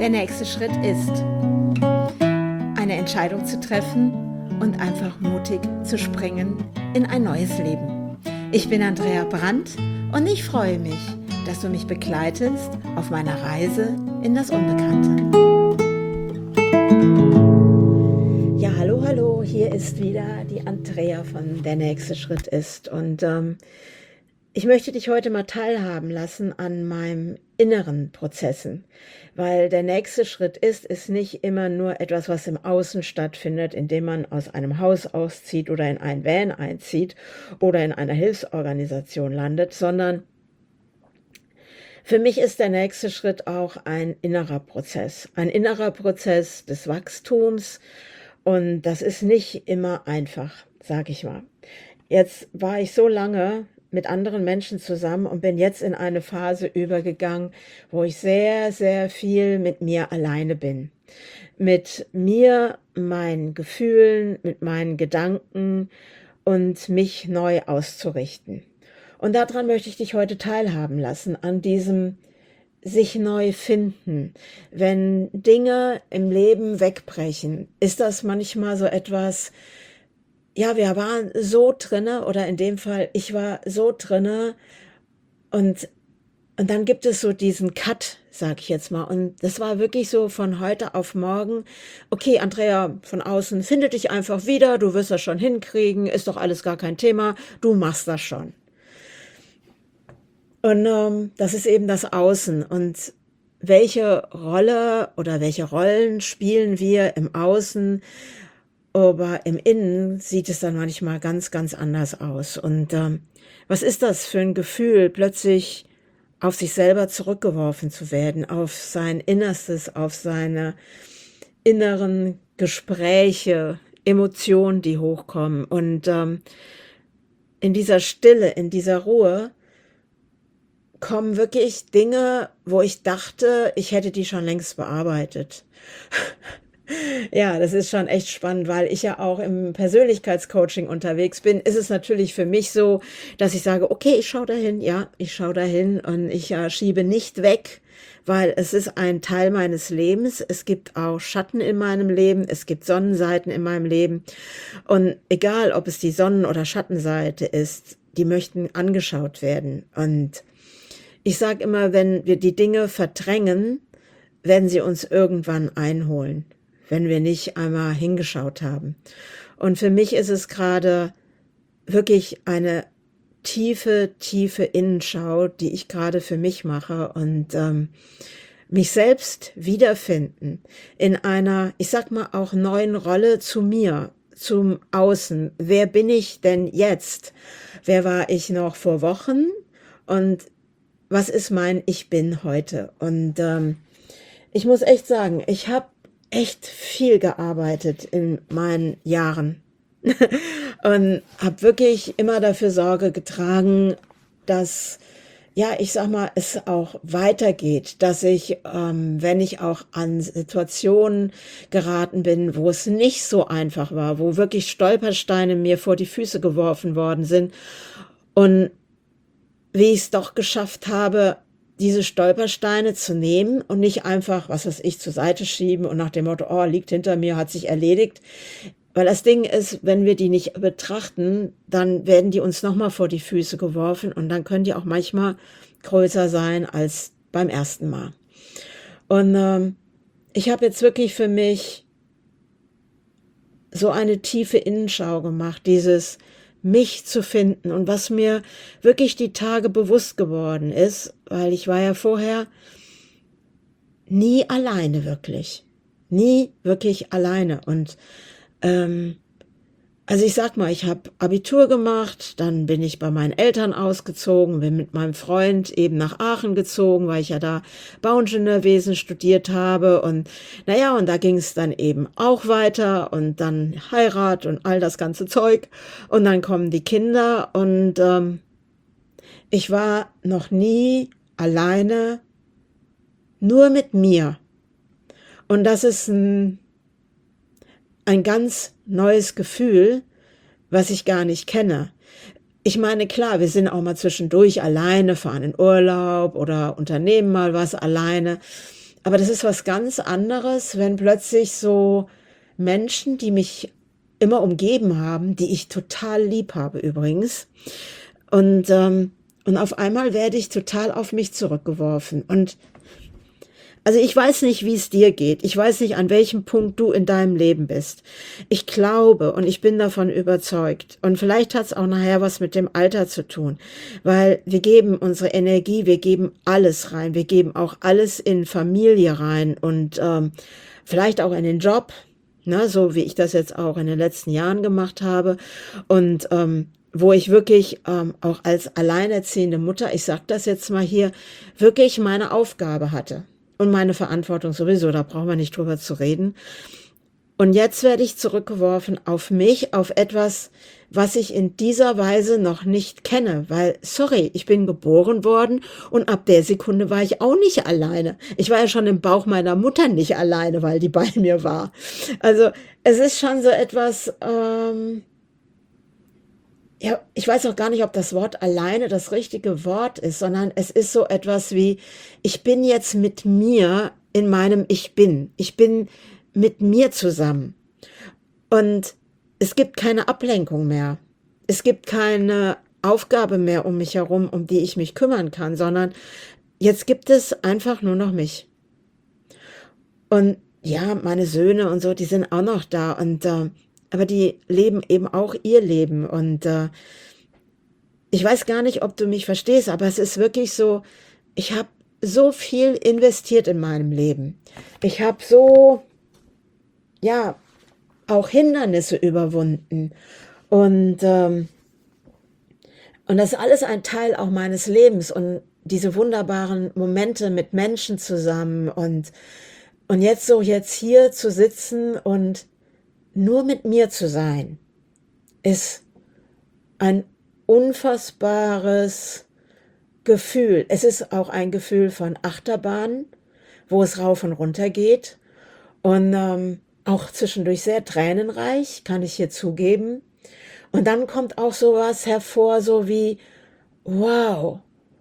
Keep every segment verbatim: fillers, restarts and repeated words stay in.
Der nächste Schritt ist, eine Entscheidung zu treffen und einfach mutig zu springen in ein neues Leben. Ich bin Andrea Brandt und ich freue mich, dass du mich begleitest auf meiner Reise in das Unbekannte. Ja, hallo, hallo, hier ist wieder die Andrea von Der nächste Schritt ist und ähm, ich möchte dich heute mal teilhaben lassen an meinem inneren Prozessen, weil der nächste Schritt ist, ist nicht immer nur etwas, was im Außen stattfindet, indem man aus einem Haus auszieht oder in ein Van einzieht oder in einer Hilfsorganisation landet, sondern für mich ist der nächste Schritt auch ein innerer Prozess, ein innerer Prozess des Wachstums und das ist nicht immer einfach, sage ich mal. Jetzt war ich so lange mit anderen Menschen zusammen und bin jetzt in eine Phase übergegangen, wo ich sehr, sehr viel mit mir alleine bin. Mit mir, meinen Gefühlen, mit meinen Gedanken und mich neu auszurichten. Und daran möchte ich dich heute teilhaben lassen, an diesem sich neu finden. Wenn Dinge im Leben wegbrechen, ist das manchmal so etwas, ja, wir waren so drinne, oder in dem Fall, ich war so drinne und, und dann gibt es so diesen Cut, sag ich jetzt mal. Und das war wirklich so von heute auf morgen, okay, Andrea, von außen, finde dich einfach wieder, du wirst das schon hinkriegen, ist doch alles gar kein Thema, du machst das schon. Und ähm, das ist eben das Außen. Und welche Rolle oder welche Rollen spielen wir im Außen? Aber im Innen sieht es dann manchmal ganz, ganz anders aus. Und ähm, was ist das für ein Gefühl, plötzlich auf sich selber zurückgeworfen zu werden, auf sein Innerstes, auf seine inneren Gespräche, Emotionen, die hochkommen. Und ähm, in dieser Stille, in dieser Ruhe kommen wirklich Dinge, wo ich dachte, ich hätte die schon längst bearbeitet. Ja, das ist schon echt spannend, weil ich ja auch im Persönlichkeitscoaching unterwegs bin. Ist es natürlich für mich so, dass ich sage, okay, ich schaue dahin, ja, ich schaue dahin und ich äh, schiebe nicht weg, weil es ist ein Teil meines Lebens. Es gibt auch Schatten in meinem Leben, es gibt Sonnenseiten in meinem Leben und egal, ob es die Sonnen- oder Schattenseite ist, die möchten angeschaut werden. Und ich sage immer, wenn wir die Dinge verdrängen, werden sie uns irgendwann einholen, wenn wir nicht einmal hingeschaut haben. Und für mich ist es gerade wirklich eine tiefe, tiefe Innenschau, die ich gerade für mich mache und ähm, mich selbst wiederfinden in einer, ich sag mal auch neuen Rolle zu mir, zum Außen. Wer bin ich denn jetzt? Wer war ich noch vor Wochen? Und was ist mein Ich bin heute? Und ähm, ich muss echt sagen, ich habe echt viel gearbeitet in meinen Jahren und habe wirklich immer dafür Sorge getragen, dass, ja, ich sag mal, es auch weitergeht, dass ich, ähm, wenn ich auch an Situationen geraten bin, wo es nicht so einfach war, wo wirklich Stolpersteine mir vor die Füße geworfen worden sind und wie ich es doch geschafft habe, diese Stolpersteine zu nehmen und nicht einfach, was weiß ich, zur Seite schieben und nach dem Motto, oh, liegt hinter mir, hat sich erledigt. Weil das Ding ist, wenn wir die nicht betrachten, dann werden die uns nochmal vor die Füße geworfen und dann können die auch manchmal größer sein als beim ersten Mal. Und ähm, ich habe jetzt wirklich für mich so eine tiefe Innenschau gemacht, dieses mich zu finden und was mir wirklich die Tage bewusst geworden ist, weil ich war ja vorher nie alleine wirklich, nie wirklich alleine und ähm, also ich sag mal, ich habe Abitur gemacht, dann bin ich bei meinen Eltern ausgezogen, bin mit meinem Freund eben nach Aachen gezogen, weil ich ja da Bauingenieurwesen studiert habe und naja, und da ging es dann eben auch weiter und dann Heirat und all das ganze Zeug und dann kommen die Kinder und ähm, ich war noch nie alleine, nur mit mir und das ist ein ein ganz neues Gefühl, was ich gar nicht kenne. Ich meine, klar, wir sind auch mal zwischendurch alleine, fahren in Urlaub oder unternehmen mal was alleine. Aber das ist was ganz anderes, wenn plötzlich so Menschen, die mich immer umgeben haben, die ich total lieb habe übrigens, und, ähm, und auf einmal werde ich total auf mich zurückgeworfen. Und also ich weiß nicht, wie es dir geht. Ich weiß nicht, an welchem Punkt du in deinem Leben bist. Ich glaube und ich bin davon überzeugt. Und vielleicht hat es auch nachher was mit dem Alter zu tun. Weil wir geben unsere Energie, wir geben alles rein. Wir geben auch alles in Familie rein und ähm, vielleicht auch in den Job. Ne, so wie ich das jetzt auch in den letzten Jahren gemacht habe. Und ähm, wo ich wirklich ähm, auch als alleinerziehende Mutter, ich sage das jetzt mal hier, wirklich meine Aufgabe hatte. Und meine Verantwortung sowieso, da brauchen wir nicht drüber zu reden. Und jetzt werde ich zurückgeworfen auf mich, auf etwas, was ich in dieser Weise noch nicht kenne. Weil, sorry, ich bin geboren worden und ab der Sekunde war ich auch nicht alleine. Ich war ja schon im Bauch meiner Mutter nicht alleine, weil die bei mir war. Also es ist schon so etwas, ähm, ja, ich weiß auch gar nicht, ob das Wort alleine das richtige Wort ist, sondern es ist so etwas wie, ich bin jetzt mit mir in meinem Ich bin. Ich bin mit mir zusammen. Und es gibt keine Ablenkung mehr. Es gibt keine Aufgabe mehr um mich herum, um die ich mich kümmern kann, sondern jetzt gibt es einfach nur noch mich. Und ja, meine Söhne und so, die sind auch noch da und äh, aber die leben eben auch ihr Leben und äh, ich weiß gar nicht, ob du mich verstehst, aber es ist wirklich so, ich habe so viel investiert in meinem Leben. Ich habe so, ja, auch Hindernisse überwunden und ähm, und das ist alles ein Teil auch meines Lebens und diese wunderbaren Momente mit Menschen zusammen und und jetzt so jetzt hier zu sitzen und nur mit mir zu sein, ist ein unfassbares Gefühl. Es ist auch ein Gefühl von Achterbahn, wo es rauf und runter geht und ähm, auch zwischendurch sehr tränenreich, kann ich hier zugeben. Und dann kommt auch sowas hervor, so wie, wow,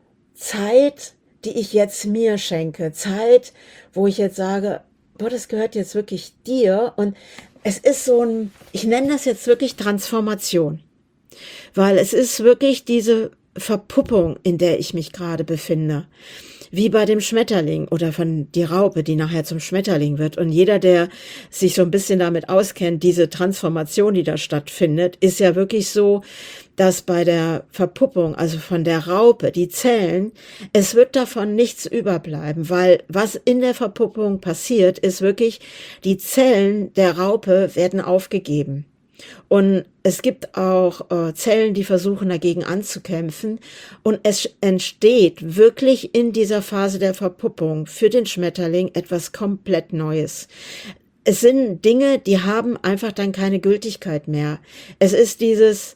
Zeit, die ich jetzt mir schenke, Zeit, wo ich jetzt sage, boah, das gehört jetzt wirklich dir und es ist so ein, ich nenne das jetzt wirklich Transformation, weil es ist wirklich diese Verpuppung, in der ich mich gerade befinde. Wie bei dem Schmetterling oder von die Raupe, die nachher zum Schmetterling wird. Und jeder, der sich so ein bisschen damit auskennt, diese Transformation, die da stattfindet, ist ja wirklich so, dass bei der Verpuppung, also von der Raupe, die Zellen, es wird davon nichts überbleiben, weil was in der Verpuppung passiert, ist wirklich, die Zellen der Raupe werden aufgegeben. Und es gibt auch äh, Zellen, die versuchen dagegen anzukämpfen. Und es entsteht wirklich in dieser Phase der Verpuppung für den Schmetterling etwas komplett Neues. Es sind Dinge, die haben einfach dann keine Gültigkeit mehr. Es ist dieses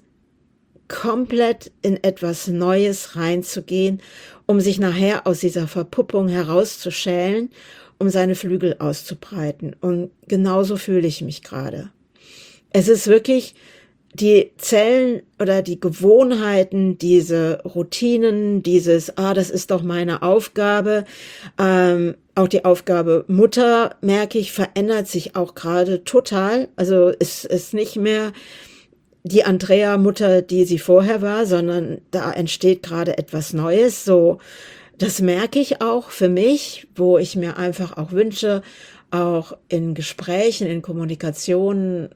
komplett in etwas Neues reinzugehen, um sich nachher aus dieser Verpuppung herauszuschälen, um seine Flügel auszubreiten. Und genauso fühle ich mich gerade. Es ist wirklich die Zellen oder die Gewohnheiten, diese Routinen, dieses, ah, das ist doch meine Aufgabe, ähm, auch die Aufgabe Mutter, merke ich, verändert sich auch gerade total. Also es ist nicht mehr die Andrea-Mutter, die sie vorher war, sondern da entsteht gerade etwas Neues. So, das merke ich auch für mich, wo ich mir einfach auch wünsche, auch in Gesprächen, in Kommunikationen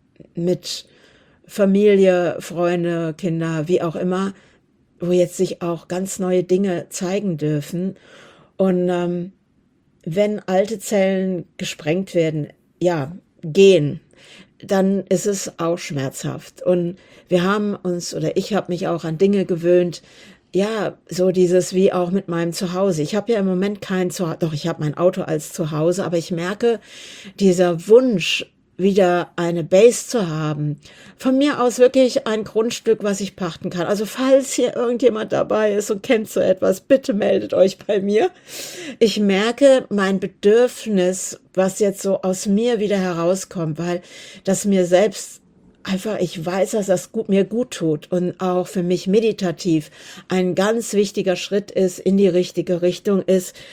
mit Familie, Freunde, Kinder, wie auch immer, wo jetzt sich auch ganz neue Dinge zeigen dürfen. Und ähm, wenn alte Zellen gesprengt werden, ja, gehen, dann ist es auch schmerzhaft. Und wir haben uns, oder ich habe mich auch an Dinge gewöhnt, ja, so dieses wie auch mit meinem Zuhause. Ich habe ja im Moment kein Zuhause, doch ich habe mein Auto als Zuhause, aber ich merke, dieser Wunsch, wieder eine Base zu haben. Von mir aus wirklich ein Grundstück, was ich pachten kann. Also falls hier irgendjemand dabei ist und kennt so etwas, bitte meldet euch bei mir. Ich merke mein Bedürfnis, was jetzt so aus mir wieder herauskommt, weil das mir selbst einfach, ich weiß, dass das gut, mir gut tut und auch für mich meditativ ein ganz wichtiger Schritt ist, in die richtige Richtung ist,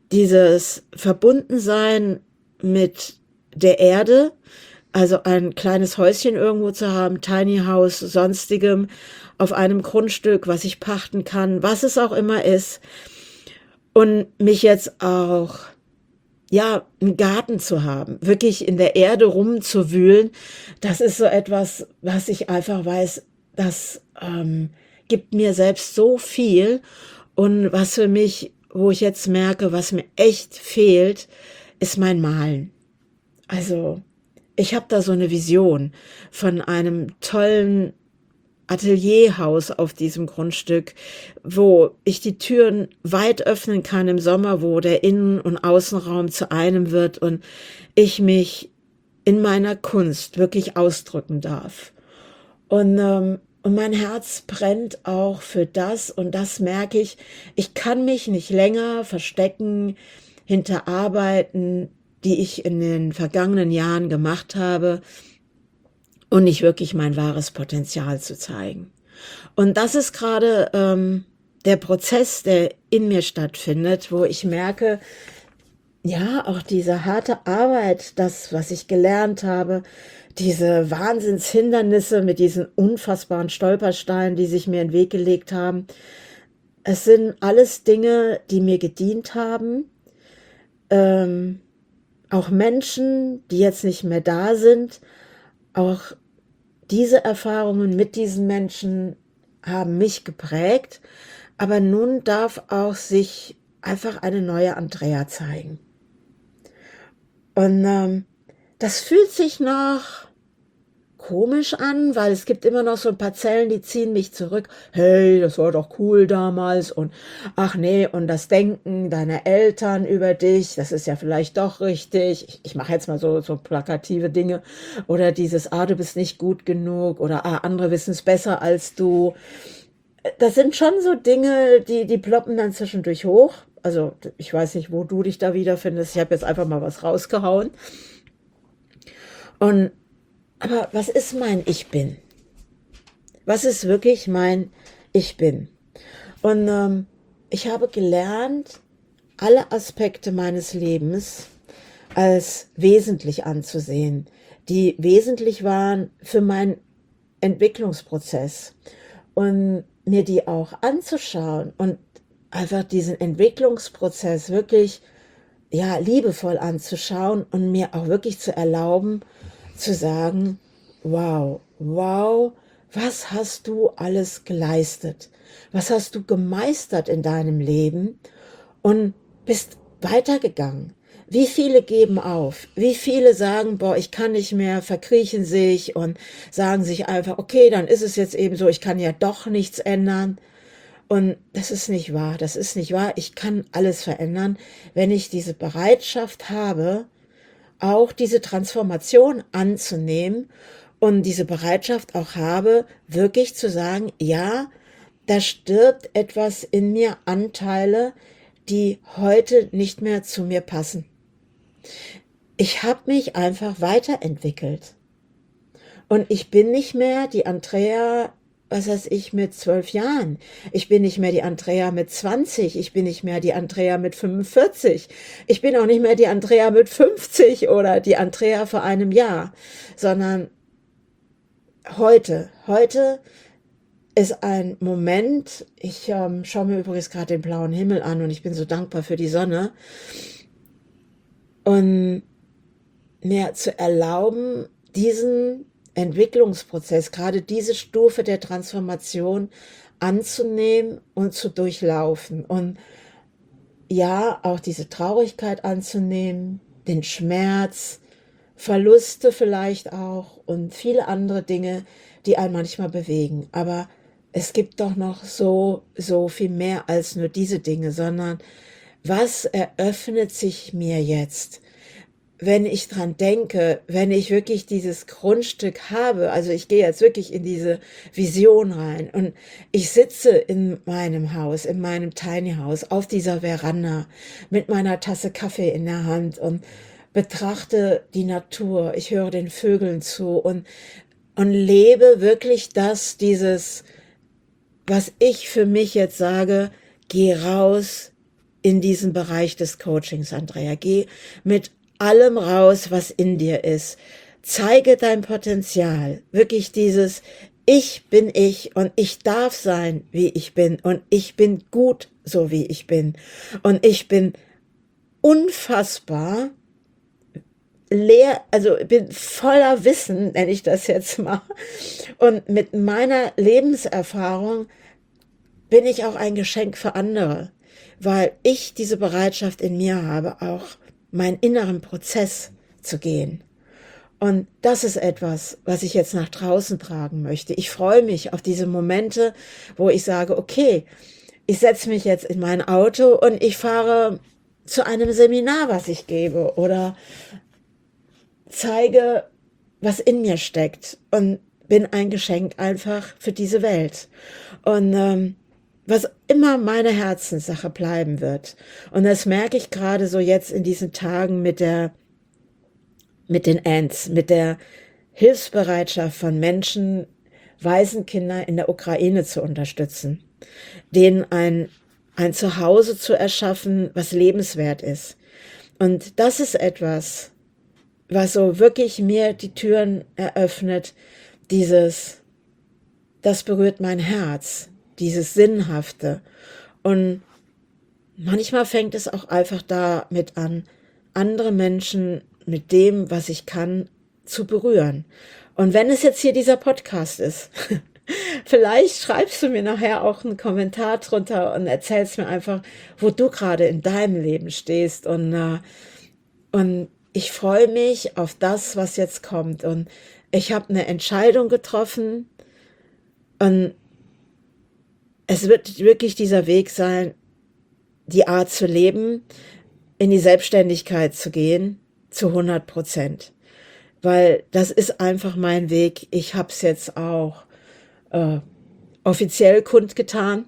dieses Verbundensein mit der Erde, also ein kleines Häuschen irgendwo zu haben, Tiny House, sonstigem, auf einem Grundstück, was ich pachten kann, was es auch immer ist. Und mich jetzt auch, ja, einen Garten zu haben, wirklich in der Erde rumzuwühlen, das ist so etwas, was ich einfach weiß, das ähm, gibt mir selbst so viel. Und was für mich, wo ich jetzt merke, was mir echt fehlt, ist mein Malen. Also ich habe da so eine Vision von einem tollen Atelierhaus auf diesem Grundstück, wo ich die Türen weit öffnen kann im Sommer, wo der Innen- und Außenraum zu einem wird und ich mich in meiner Kunst wirklich ausdrücken darf. Und, ähm, und mein Herz brennt auch für das und das merke ich, ich kann mich nicht länger verstecken hinter Arbeiten, die ich in den vergangenen Jahren gemacht habe, und nicht wirklich mein wahres Potenzial zu zeigen. Und das ist gerade ähm, der Prozess, der in mir stattfindet, wo ich merke, ja, auch diese harte Arbeit, das, was ich gelernt habe, diese Wahnsinnshindernisse mit diesen unfassbaren Stolpersteinen, die sich mir in den Weg gelegt haben, es sind alles Dinge, die mir gedient haben. Ähm, auch Menschen, die jetzt nicht mehr da sind, auch diese Erfahrungen mit diesen Menschen haben mich geprägt, aber nun darf auch sich einfach eine neue Andrea zeigen. Und ähm, das fühlt sich noch komisch an, weil es gibt immer noch so ein paar Zellen, die ziehen mich zurück. Hey, das war doch cool damals und ach nee, und das Denken deiner Eltern über dich, das ist ja vielleicht doch richtig. Ich, ich mache jetzt mal so, so plakative Dinge. Oder dieses, ah, du bist nicht gut genug oder ah, andere wissen es besser als du. Das sind schon so Dinge, die, die ploppen dann zwischendurch hoch. Also ich weiß nicht, wo du dich da wiederfindest. Ich habe jetzt einfach mal was rausgehauen. Und aber was ist mein Ich Bin? Was ist wirklich mein Ich Bin? Und ähm, ich habe gelernt, alle Aspekte meines Lebens als wesentlich anzusehen, die wesentlich waren für meinen Entwicklungsprozess und mir die auch anzuschauen und einfach diesen Entwicklungsprozess wirklich, ja, liebevoll anzuschauen und mir auch wirklich zu erlauben, zu sagen, wow, wow, was hast du alles geleistet? Was hast du gemeistert in deinem Leben und bist weitergegangen? Wie viele geben auf? Wie viele sagen, boah, ich kann nicht mehr, verkriechen sich und sagen sich einfach, okay, dann ist es jetzt eben so, ich kann ja doch nichts ändern. Und das ist nicht wahr, das ist nicht wahr. Ich kann alles verändern, wenn ich diese Bereitschaft habe, auch diese Transformation anzunehmen und diese Bereitschaft auch habe, wirklich zu sagen, ja, da stirbt etwas in mir, Anteile, die heute nicht mehr zu mir passen. Ich habe mich einfach weiterentwickelt. Und ich bin nicht mehr die Andrea, was weiß ich, mit zwölf Jahren. Ich bin nicht mehr die Andrea mit zwanzig. Ich bin nicht mehr die Andrea mit fünfundvierzig. Ich bin auch nicht mehr die Andrea mit fünfzig oder die Andrea vor einem Jahr, sondern heute. Heute ist ein Moment, ich ähm, schaue mir übrigens gerade den blauen Himmel an und ich bin so dankbar für die Sonne. Und mir zu erlauben, diesen Entwicklungsprozess, gerade diese Stufe der Transformation anzunehmen und zu durchlaufen. Und ja, auch diese Traurigkeit anzunehmen, den Schmerz, Verluste vielleicht auch und viele andere Dinge, die einen manchmal bewegen. Aber es gibt doch noch so, so viel mehr als nur diese Dinge, sondern was eröffnet sich mir jetzt, wenn ich dran denke, wenn ich wirklich dieses Grundstück habe, also ich gehe jetzt wirklich in diese Vision rein und ich sitze in meinem Haus, in meinem Tiny House, auf dieser Veranda mit meiner Tasse Kaffee in der Hand und betrachte die Natur, ich höre den Vögeln zu und, und lebe wirklich das, dieses, was ich für mich jetzt sage, geh raus in diesen Bereich des Coachings, Andrea. Geh mit allem raus, was in dir ist. Zeige dein Potenzial. Wirklich dieses Ich bin ich und ich darf sein, wie ich bin und ich bin gut, so wie ich bin. Und ich bin unfassbar leer, also bin voller Wissen, nenne ich das jetzt mal. Und mit meiner Lebenserfahrung bin ich auch ein Geschenk für andere, weil ich diese Bereitschaft in mir habe, auch meinen inneren Prozess zu gehen. Und das ist etwas, was ich jetzt nach draußen tragen möchte. Ich freue mich auf diese Momente, wo ich sage, okay, ich setze mich jetzt in mein Auto und ich fahre zu einem Seminar, was ich gebe, oder zeige, was in mir steckt und bin ein Geschenk einfach für diese Welt. Und ähm, was immer meine Herzenssache bleiben wird. Und das merke ich gerade so jetzt in diesen Tagen mit der, mit den Ants, mit der Hilfsbereitschaft von Menschen, Waisenkinder in der Ukraine zu unterstützen, denen ein, ein Zuhause zu erschaffen, was lebenswert ist. Und das ist etwas, was so wirklich mir die Türen eröffnet, dieses, das berührt mein Herz, dieses Sinnhafte. Und manchmal fängt es auch einfach damit an, andere Menschen mit dem, was ich kann, zu berühren. Und wenn es jetzt hier dieser Podcast ist, vielleicht schreibst du mir nachher auch einen Kommentar drunter und erzählst mir einfach, wo du gerade in deinem Leben stehst. Und, äh, und ich freue mich auf das, was jetzt kommt. Und ich habe eine Entscheidung getroffen. Und es wird wirklich dieser Weg sein, die Art zu leben, in die Selbstständigkeit zu gehen, zu hundert Prozent. Weil das ist einfach mein Weg. Ich habe es jetzt auch äh, offiziell kundgetan.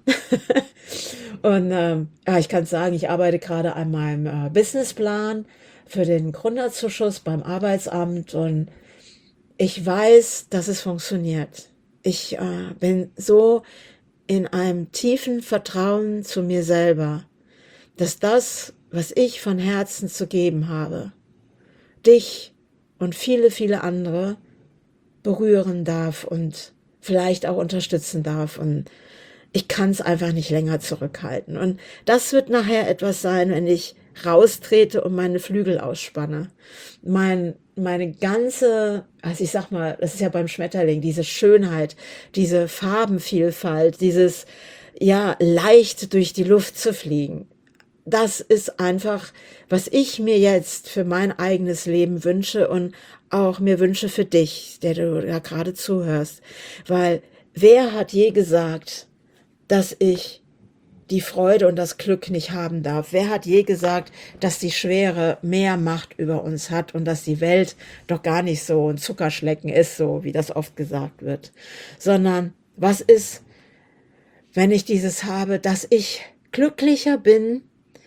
Und ähm, ja, ich kann sagen, ich arbeite gerade an meinem äh, Businessplan für den Gründerzuschuss beim Arbeitsamt und ich weiß, dass es funktioniert. Ich äh, bin so in einem tiefen Vertrauen zu mir selber, dass das, was ich von Herzen zu geben habe, dich und viele, viele andere berühren darf und vielleicht auch unterstützen darf. Und ich kann es einfach nicht länger zurückhalten. Und das wird nachher etwas sein, wenn ich raustrete und meine Flügel ausspanne. Mein, meine ganze, also ich sag mal, das ist ja beim Schmetterling, diese Schönheit, diese Farbenvielfalt, dieses, ja, leicht durch die Luft zu fliegen. Das ist einfach, was ich mir jetzt für mein eigenes Leben wünsche und auch mir wünsche für dich, der du da gerade zuhörst. Weil wer hat je gesagt, dass ich die Freude und das Glück nicht haben darf? Wer hat je gesagt, dass die Schwere mehr Macht über uns hat und dass die Welt doch gar nicht so ein Zuckerschlecken ist, so wie das oft gesagt wird? Sondern was ist, wenn ich dieses habe, dass ich glücklicher bin,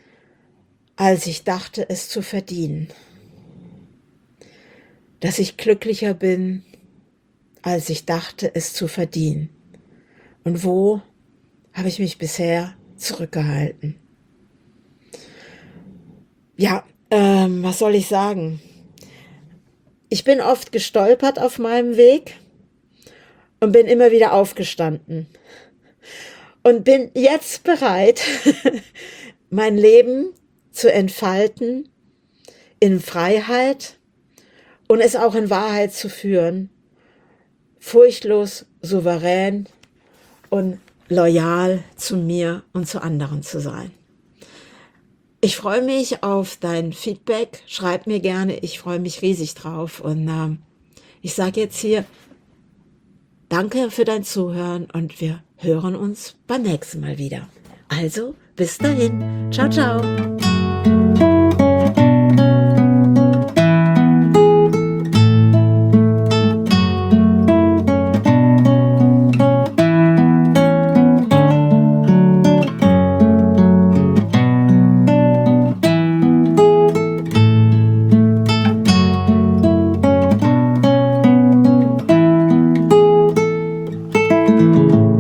als ich dachte, es zu verdienen. Dass ich glücklicher bin, als ich dachte, es zu verdienen. Und wo habe ich mich bisher zurückgehalten? Ja, ähm, was soll ich sagen? Ich bin oft gestolpert auf meinem Weg und bin immer wieder aufgestanden. Und bin jetzt bereit, mein Leben zu entfalten in Freiheit und es auch in Wahrheit zu führen, furchtlos, souverän und loyal zu mir und zu anderen zu sein. Ich freue mich auf dein Feedback, schreib mir gerne, ich freue mich riesig drauf und äh, ich sage jetzt hier danke für dein Zuhören und wir hören uns beim nächsten Mal wieder. Also, bis dahin. Ciao, ciao. Thank you.